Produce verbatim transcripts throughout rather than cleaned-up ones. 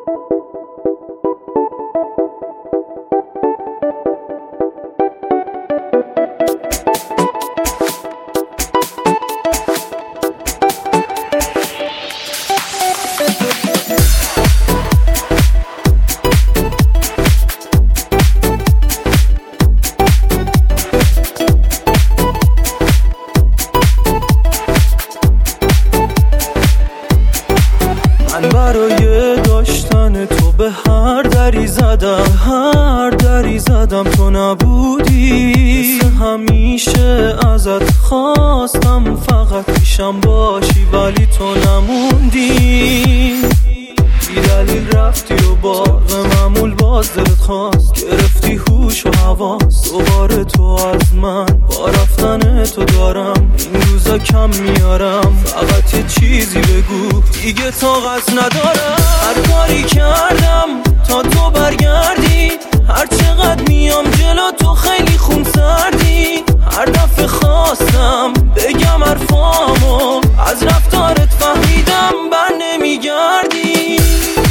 من برای داشتن تو به هر دری زدم، هر دری زدم تو نبودی. مثل همیشه ازت خواستم فقط پیشم باشی ولی تو نموندی. بی دلیل رفتی و باغ معمول باز دلت خواست، گرفتی هوش و حواس. دوباره تو از من با رفتن تو دارم این روزا کم میارم. فقط یه چیزی بگو دیگه طاقت ندارم. هر کاری کردم تا تو برگردی، هر چقدر میام جلو تو خیلی خون سردی. هر دفعه خواستم بگم حرفامو، از رفتارت فهمیدم بر نمیگردی.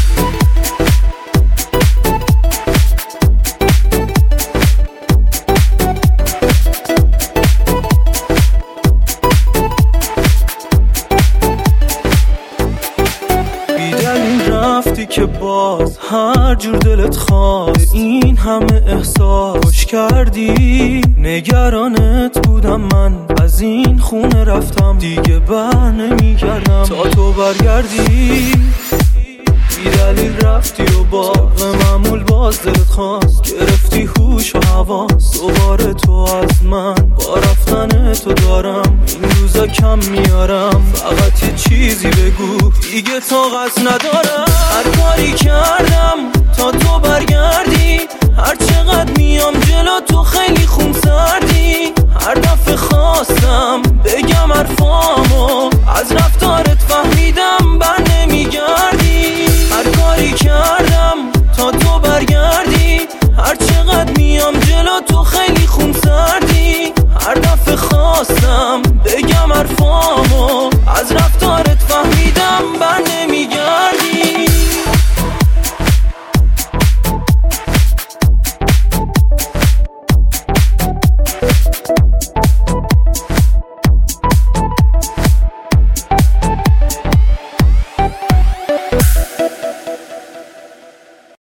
رفتی که باز هر جور دلت خواست این همه احساس خوش کردی. نگرانت بودم من از این خونه رفتم، دیگه بر نمیگردم تا تو برگردی. بی دلیل رفتی و باغ معمول باز دلت خواست، گرفتی هوش و حواس. دوباره تو از من با رفتن تو دارم این روزا کم میارم. فقط یه چیزی بگو دیگه طاقت ندارم. هر کاری کردم تا تو برگردی، هر چقدر میام جلو تو خیلی خون سردی. هر دفعه خواستم بگم حرفامو، از رفتارت فهمیدم بر نمیگردی. هر کاری کردم تا تو برگردی، هر چقدر میام جلو تو خیلی خون سردی. هر دفعه خواستم بگم حرفامو، از